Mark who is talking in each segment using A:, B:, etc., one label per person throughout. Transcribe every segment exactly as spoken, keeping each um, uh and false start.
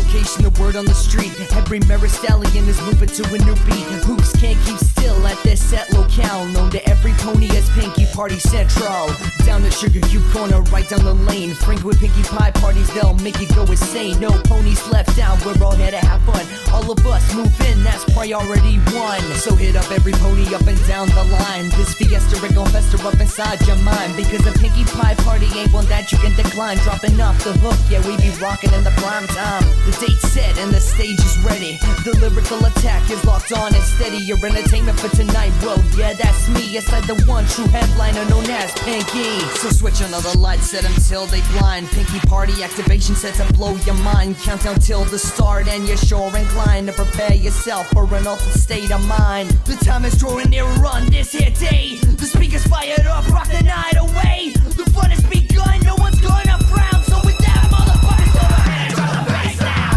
A: location, the word on the street. Every merit stallion is moving to a new beat. Hoops can't keep still at this set locale. Known to every pony as Pinkie Party Central. Down the Sugar Cube corner, right down the lane. Frank with Pinkie Pie parties, they'll make you go insane. No ponies left out, we're all here to have fun. All of us move in, that's priority one. So hit up every pony up and down the line. This fiesta rig gon' fester up inside your mind. Because a Pinkie Pie party ain't one that you can decline. Dropping off the hook, yeah, we be rocking in the prime time. The date's set and the stage is ready. The lyrical attack is locked on and steady. Your entertainment for tonight, well, yeah, that's me. Inside the one true headliner known as Pinkie. So switch on the lights, set them till they blind. Pinkie Party activation set to blow your mind. Countdown till the start and you're sure inclined to prepare yourself for an altered state of mind. The time is drawing nearer on this here day. The speakers fired up, rock the night away. The fun has begun, no one's gonna frown. So with that, motherfuckers, go ahead, drop the bass down.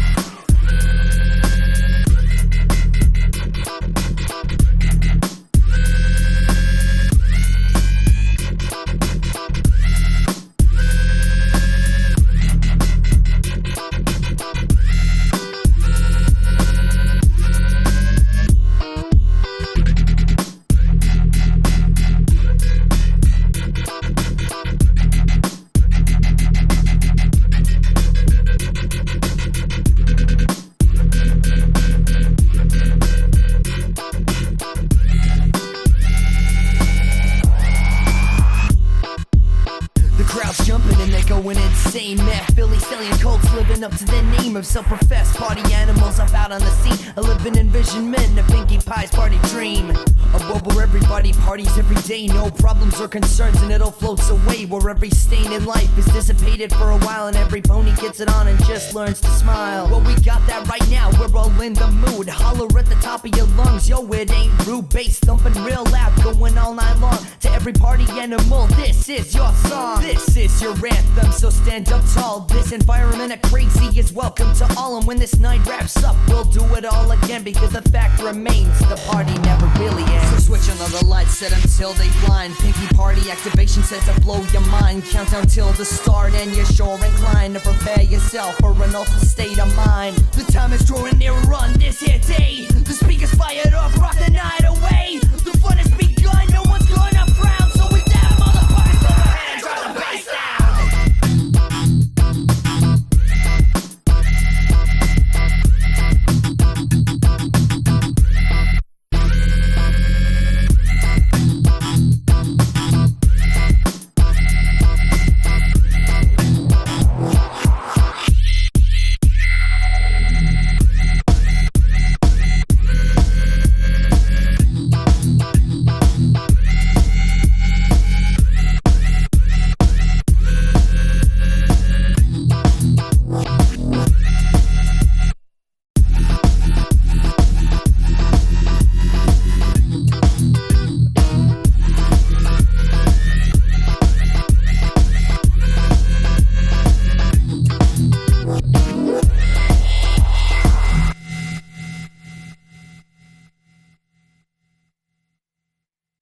A: Jumping and they're going insane, man. Philly stallion colts living up to their name of self-professed party animals up out on the scene. A living envisionment of Pinkie Pie's party dream. A world where everybody parties every day, no problems or concerns, and it all floats away. Where every stain in life is dissipated for a while, and every pony gets it on and just learns to smile. Well, we got that right now, we're all in the mood. Holler at the top of your lungs, yo, it ain't rude. Bass thumping real loud, going all night long. To every party animal, this is your song. This is your anthem, so stand up tall. This environment of crazy is welcome to all. And when this night wraps up, we'll do it all again. Because the fact remains, the party never really ends. So switch on the lights, set them till they blind. Pinkie Party activation set to blow your mind. Countdown till the start and you're sure inclined to prepare yourself for an altered state of mind. The time is drawing nearer on this here day. The speakers fired up, rock the night away. The fun is beginning.